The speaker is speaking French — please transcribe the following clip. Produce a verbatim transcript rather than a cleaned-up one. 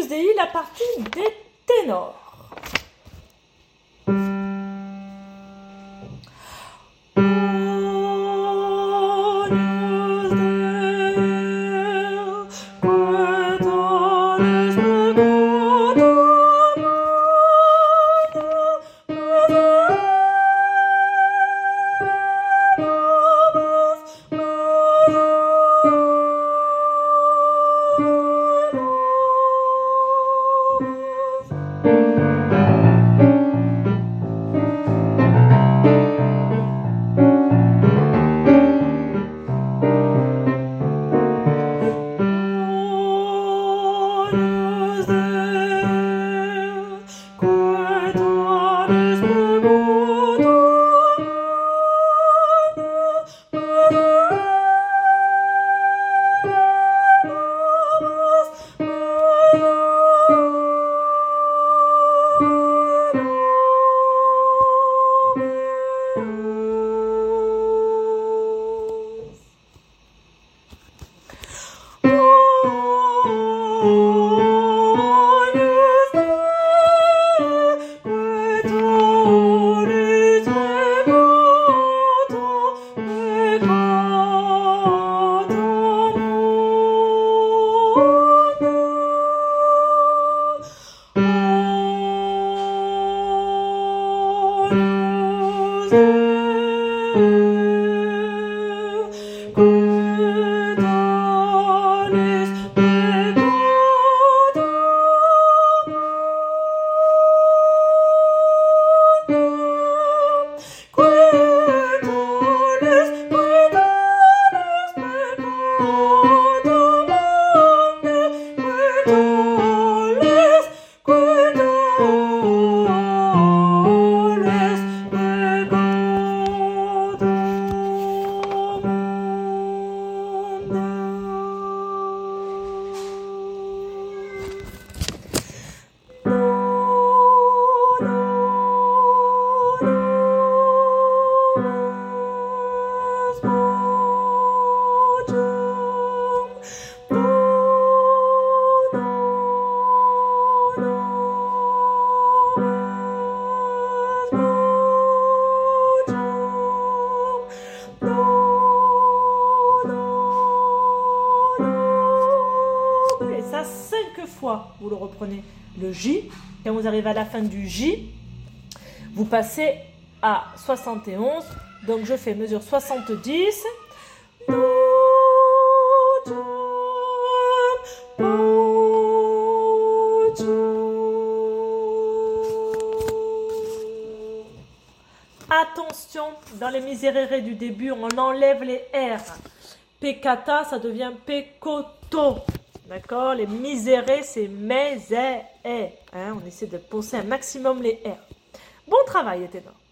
Agnus Dei, la partie des ténors. Cinq fois, vous le reprenez le J. Quand vous arrivez à la fin du J, vous passez à soixante et onze. Donc je fais mesure soixante-dix. Attention, dans les miserere du début, on enlève les R. Peccata, ça devient pecotto. D'accord? Les misérés, c'est mes, hein, on essaie de poncer un maximum les R. Bon travail, les ténors.